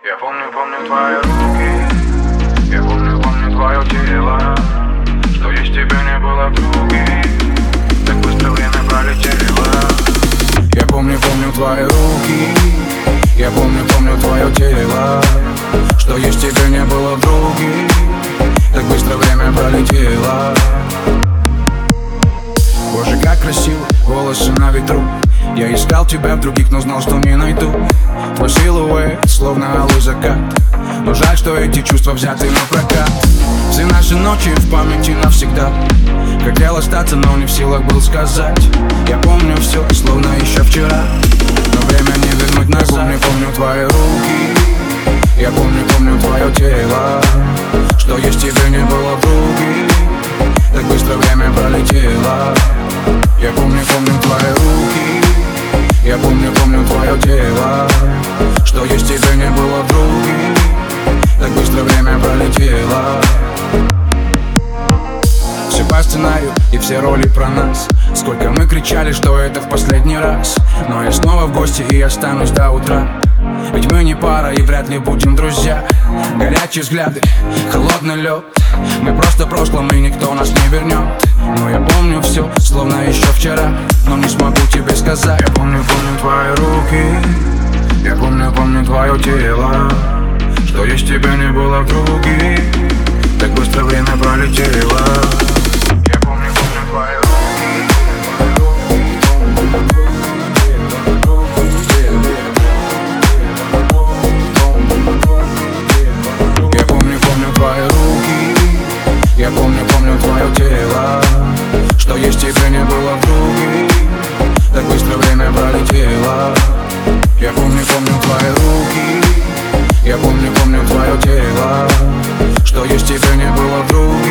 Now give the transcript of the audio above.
Я помню твои руки, я помню твое тело, что есть тебя не было в круге, так быстро время пролетело. Я помню твои руки, я помню твое тело, что есть тебя не было в друге, так быстро время пролетело. Боже, как красиво, волосы на ветру. Я искал тебя в других, но знал, что не найду. Твой силуэт, словно алый закат. Но жаль, что эти чувства взяты на прокат. Все наши ночи в памяти навсегда. Хотел остаться, но не в силах был сказать. Я помню все, словно еще вчера, но время не вернуть назад. Я помню твои руки, я помню твое тело, что есть тебе не было в друге, так быстро время пролетело. Я помню твои руки, я помню твое тело, что есть тебе не было в друге, так быстро время пролетело. Все по сценарию и все роли про нас. Сколько мы кричали, что это в последний раз, но я снова в гости и останусь до утра. Ведь мы не пара и вряд ли будем друзья. Горячие взгляды, холодный лед. Мы просто в прошлом и никто нас не вернет. Но я помню все, словно еще вчера, но не смогу тебе сказать. Я помню твои руки, я помню твое тело, что есть тебя не было в друге, так быстро время пролетело. Я помню твои руки. Я помню твое тело, что есть тебе не было в друге, так быстро время пролетело. Я помню твои руки, я помню твое тело, что есть тебе не было в друге,